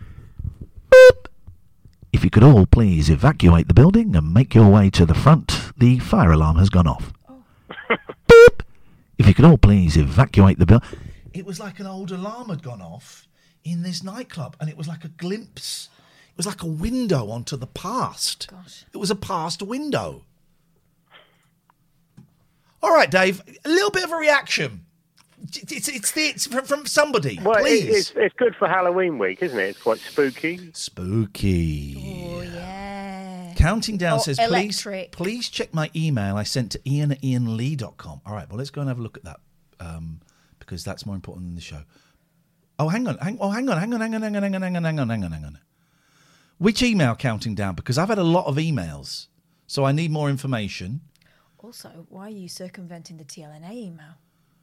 If you could all please evacuate the building and make your way to the front, the fire alarm has gone off. Beep. If you could all please evacuate the building. It was like an old alarm had gone off in this nightclub, and it was like a glimpse. It was like a window onto the past. Gosh. It was a past window. All right, Dave, a little bit of a reaction It's it's, it's from, from somebody. Well, it, please. it's it's good for Halloween week, isn't it? It's quite spooky. Spooky. Oh yeah. Counting down Or says, please, electric. please check my email I sent to ian at ian lee dot com. All right, well, let's go and have a look at that um, because that's more important than the show. Oh, hang on. Hang, oh, hang on, hang on, hang on, hang on, hang on, hang on, hang on, hang on, hang on. Which email counting down? Because I've had a lot of emails, so I need more information. Also, why are you circumventing the T L N A email?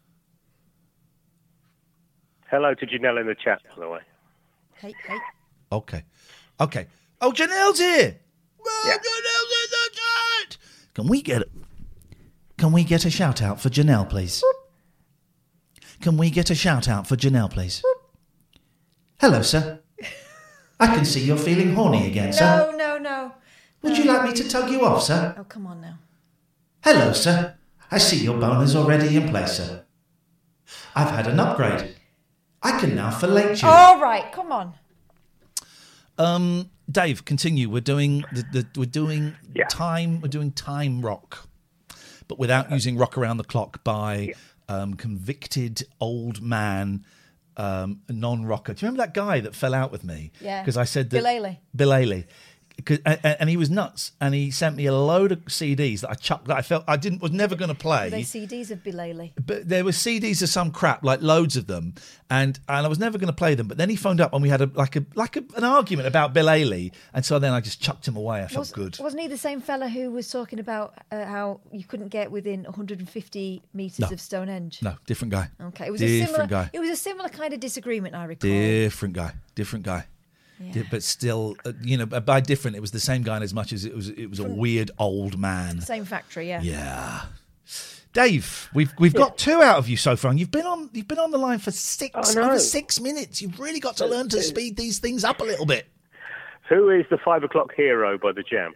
Hello to Janelle in the chat, by the way. Hey, hey. Okay. Okay. Oh, Janelle's here. Oh, Yeah. Janelle's in the chat. Can we get Can we get a shout out for Janelle, please? Can we get a shout out for Janelle, please? Hello, sir. I can see you're feeling horny again, sir. No, no, no. Would you like me to tug you off, sir? Oh, come on now. Hello, sir. I see your boner's already in place, sir. I've had an upgrade. I can now fillet you. All right, come on. Um, Dave, continue. We're doing the, the we're doing Yeah. time. We're doing time rock, but without using "Rock Around the Clock" by um, convicted old man, um, non-rocker. Do you remember that guy that fell out with me? Yeah. Because I said that Bill Ailey. Bill Ailey. 'Cause- And, and he was nuts, and he sent me a load of C Ds that I chucked. That I felt I didn't was never going to play. Were they C Ds of Bill Ailey? But there were C Ds of some crap, like loads of them, and and I was never going to play them. But then he phoned up and we had a like a like a, an argument about Bill Ailey, and so then I just chucked him away. I felt Was, good. Wasn't he the same fella who was talking about uh, how you couldn't get within one hundred fifty metres No. of Stonehenge? No, different guy. Okay, it was a different similar. guy. It was a similar kind of disagreement, I recall. Different guy. Different guy. Yeah. Di- But still, uh, you know, by different, it was the same guy in as much as it was. It was a weird old man. Same factory, yeah. Yeah. Dave, we've we've got two out of you so far, and you've been on you've been on the line for six I know. over six minutes. You've really got to learn to speed these things up a little bit. Who is the Five O'Clock Hero by the Jam?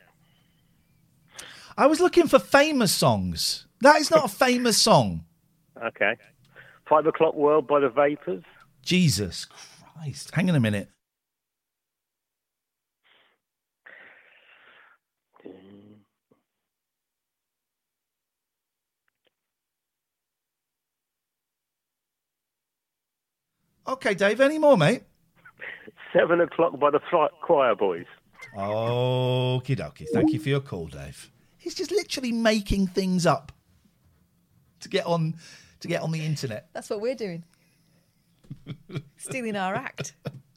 I was looking for famous songs. That is not a famous song. Okay. Five O'Clock World by the Vapors. Jesus Christ. Hang on a minute. Okay, Dave, any more, mate? Seven O'Clock by the Fly- Choir Boys. Okie dokie. Thank you for your call, Dave. He's just literally making things up to get on to get on the internet. That's what we're doing. Stealing our act.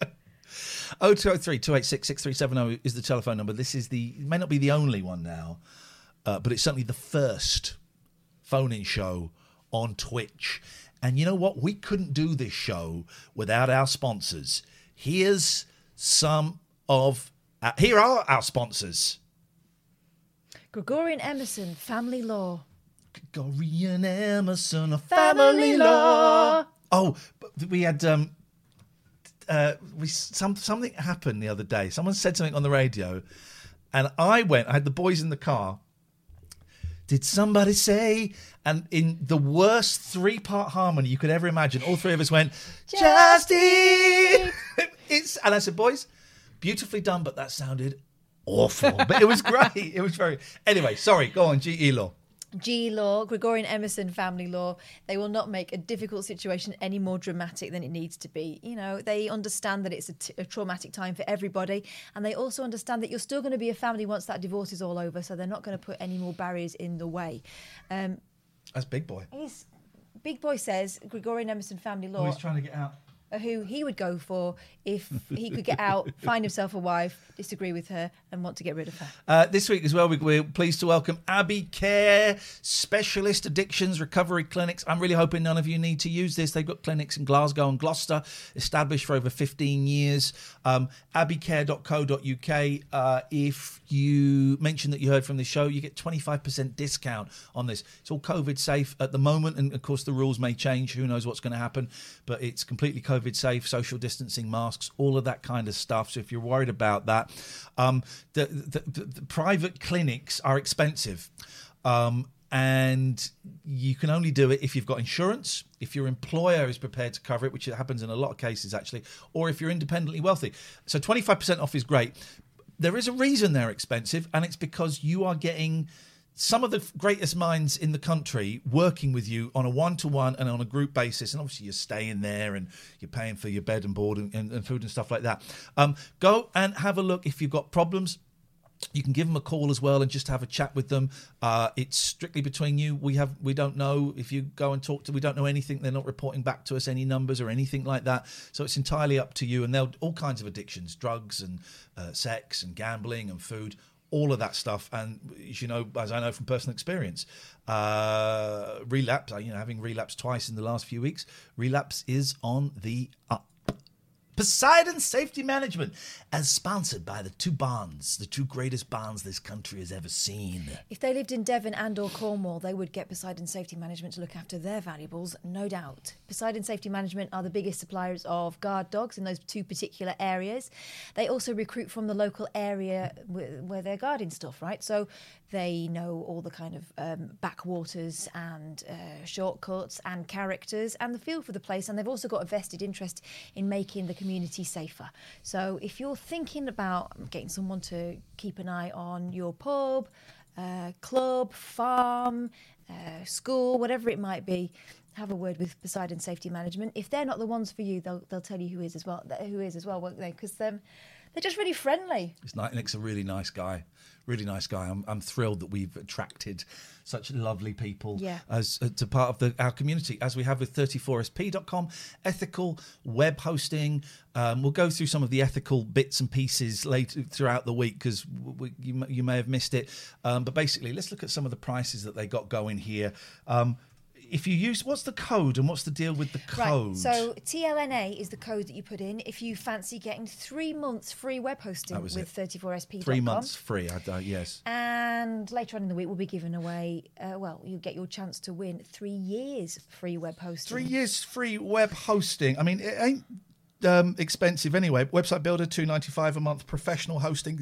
oh two oh three, two eight six, six three seven oh is the telephone number. This is the, it may not be the only one now, uh, but it's certainly the first phone-in show on Twitch. And you know what? We couldn't do this show without our sponsors. Here's some of, uh, here are our sponsors. Gregorian Emerson, Family Law. Gregorian Emerson of Family Law. Oh, but we had um, uh, we some something happened the other day. Someone said something on the radio, and I went. I had the boys in the car. Did somebody say? And in the worst three-part harmony you could ever imagine, all three of us went, Justin. It's and I said, boys, beautifully done, but that sounded awful. But it was great. It was very. Anyway, sorry. Go on, G E Law. G Law, Gregorian Emerson Family Law. They will not make a difficult situation any more dramatic than it needs to be. You know, they understand that it's a, t- a traumatic time for everybody, and they also understand that you're still going to be a family once that divorce is all over, so they're not going to put any more barriers in the way. Um, That's Big Boy. he's, Big Boy says Gregorian Emerson Family Law. Oh, he's trying to get out. Who he would go for if he could get out, find himself a wife, disagree with her, and want to get rid of her. Uh, this week as well, we- we're pleased to welcome Abbey Care, specialist addictions recovery clinics. I'm really hoping none of you need to use this. They've got clinics in Glasgow and Gloucester, established for over fifteen years. Um, abbey care dot co dot uk. Uh, if you mention that you heard from the show, you get twenty-five percent discount on this. It's all COVID safe at the moment, and of course the rules may change. Who knows what's going to happen, but it's completely COVID safe, social distancing, masks, all of that kind of stuff. So if you're worried about that, um, the, the, the, the private clinics are expensive. Um, and you can only do it if you've got insurance, if your employer is prepared to cover it, which happens in a lot of cases actually, or if you're independently wealthy. So twenty-five percent off is great. There is a reason they're expensive, and it's because you are getting some of the greatest minds in the country working with you on a one-to-one and on a group basis, and obviously you're staying there and you're paying for your bed and board and, and, and food and stuff like that. Um, go and have a look. If you've got problems, you can give them a call as well and just have a chat with them. Uh, it's strictly between you. We have we don't know if you go and talk to. We don't know anything. They're not reporting back to us any numbers or anything like that. So it's entirely up to you. And they'll all kinds of addictions, drugs and uh, sex and gambling and food. All of that stuff, and as you know, as I know from personal experience, uh, relapse. You know, having relapsed twice in the last few weeks, relapse is on the up. Poseidon Safety Management, as sponsored by the two bonds, the two greatest bonds this country has ever seen. If they lived in Devon and or Cornwall, they would get Poseidon Safety Management to look after their valuables, no doubt. Poseidon Safety Management are the biggest suppliers of guard dogs in those two particular areas. They also recruit from the local area where they're guarding stuff, right? So they know all the kind of um, backwaters and uh, shortcuts and characters and the feel for the place, and they've also got a vested interest in making the community safer. So if you're thinking about getting someone to keep an eye on your pub, uh, club, farm, uh, school, whatever it might be, have a word with Poseidon Safety Management. If they're not the ones for you, they'll they'll tell you who is as well. Who is as well, won't they? Because um, they're just really friendly. It's nice. Nick's a really nice guy. Really nice guy. I'm I'm thrilled that we've attracted such lovely people yeah. as uh, to part of the, our community, as we have with thirty-four S P dot com, ethical web hosting. Um, we'll go through some of the ethical bits and pieces later throughout the week because you you may have missed it. Um, but basically, let's look at some of the prices that they got going here. Um, If you use, what's the code and what's the deal with the code? Right, so T L N A is the code that you put in if you fancy getting three months free web hosting with it. thirty-four S P dot com. Three months free, I, uh, yes. And later on in the week, we'll be giving away, uh, well, you get your chance to win three years free web hosting. Three years free web hosting. I mean, it ain't um, expensive anyway. Website Builder, two dollars and ninety-five cents a month. Professional hosting,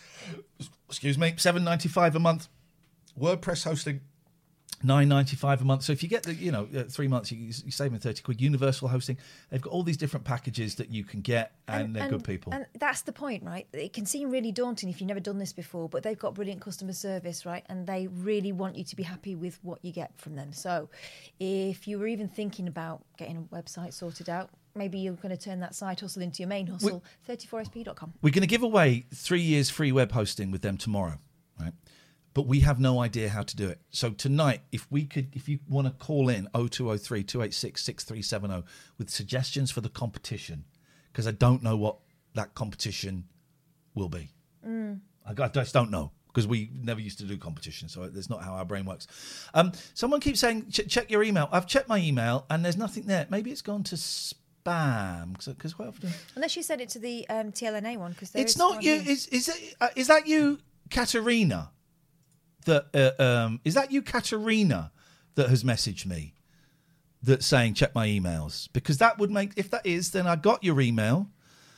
excuse me, seven dollars and ninety-five cents a month. WordPress hosting, nine dollars and ninety-five cents a month. So if you get the, you know, uh, three months, you, you're saving thirty quid. Universal hosting, they've got all these different packages that you can get, and, and they're and, good people. And that's the point, right? It can seem really daunting if you've never done this before, but they've got brilliant customer service, right? And they really want you to be happy with what you get from them. So if you were even thinking about getting a website sorted out, maybe you're going to turn that side hustle into your main hustle, thirty-four S P dot com. We're going to give away three years free web hosting with them tomorrow, right? But we have no idea how to do it. So tonight, if we could, if you want to call in oh two oh three, two eight six, six three seven oh with suggestions for the competition, because I don't know what that competition will be. Mm. I, I just don't know, because we never used to do competition, so that's not how our brain works. Um, someone keeps saying, Ch- check your email. I've checked my email, and there's nothing there. Maybe it's gone to spam, because quite often... Unless you sent it to the um, T L N A one, because It's not you. Is, is, it, uh, is that you, Katerina? That uh, um, is that you, Katerina, that has messaged me that's saying check my emails, because that would make, if that is, then I got your email.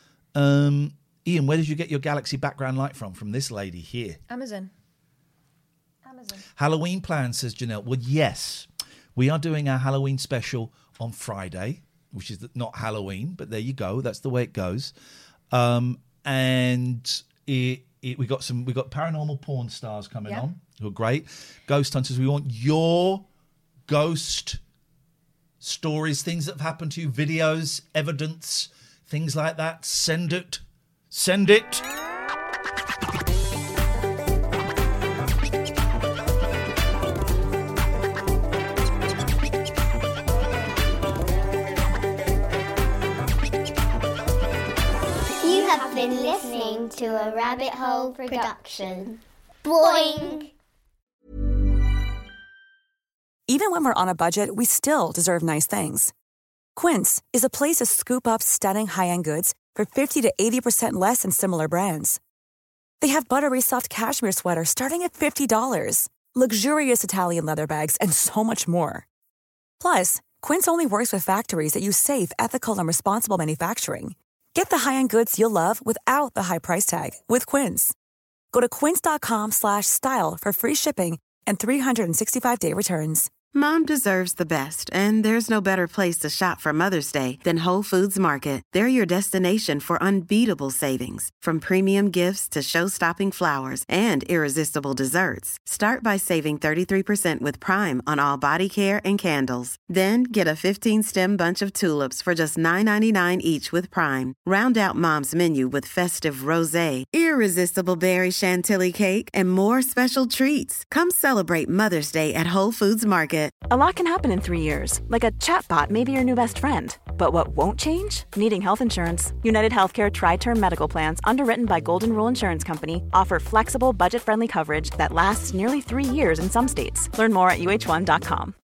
Um, Ian, where did you get your Galaxy background light from? From this lady here. Amazon. Amazon. Halloween plans, says Janelle. Well, yes, we are doing our Halloween special on Friday, which is not Halloween, but there you go. That's the way it goes. Um, and it, it, we got some, we got paranormal porn stars coming yeah. on. Who are great. Ghost hunters. We want your ghost stories, things that have happened to you, videos, evidence, things like that. Send it. Send it. You have been listening to a Rabbit Hole production. Boing! Even when we're on a budget, we still deserve nice things. Quince is a place to scoop up stunning high-end goods for fifty to eighty percent less than similar brands. They have buttery soft cashmere sweaters starting at fifty dollars, luxurious Italian leather bags, and so much more. Plus, Quince only works with factories that use safe, ethical, and responsible manufacturing. Get the high-end goods you'll love without the high price tag with Quince. Go to quince.com slash style for free shipping and three sixty-five day returns. Mom deserves the best, and there's no better place to shop for Mother's Day than Whole Foods Market. They're your destination for unbeatable savings, from premium gifts to show-stopping flowers and irresistible desserts. Start by saving thirty-three percent with Prime on all body care and candles. Then get a fifteen-stem bunch of tulips for just nine ninety-nine each with Prime. Round out Mom's menu with festive rosé, irresistible berry chantilly cake, and more special treats. Come celebrate Mother's Day at Whole Foods Market. A lot can happen in three years, like a chatbot may be your new best friend. But what won't change? Needing health insurance. United Healthcare Tri-Term Medical Plans, underwritten by Golden Rule Insurance Company, offer flexible, budget-friendly coverage that lasts nearly three years in some states. Learn more at U H one dot com.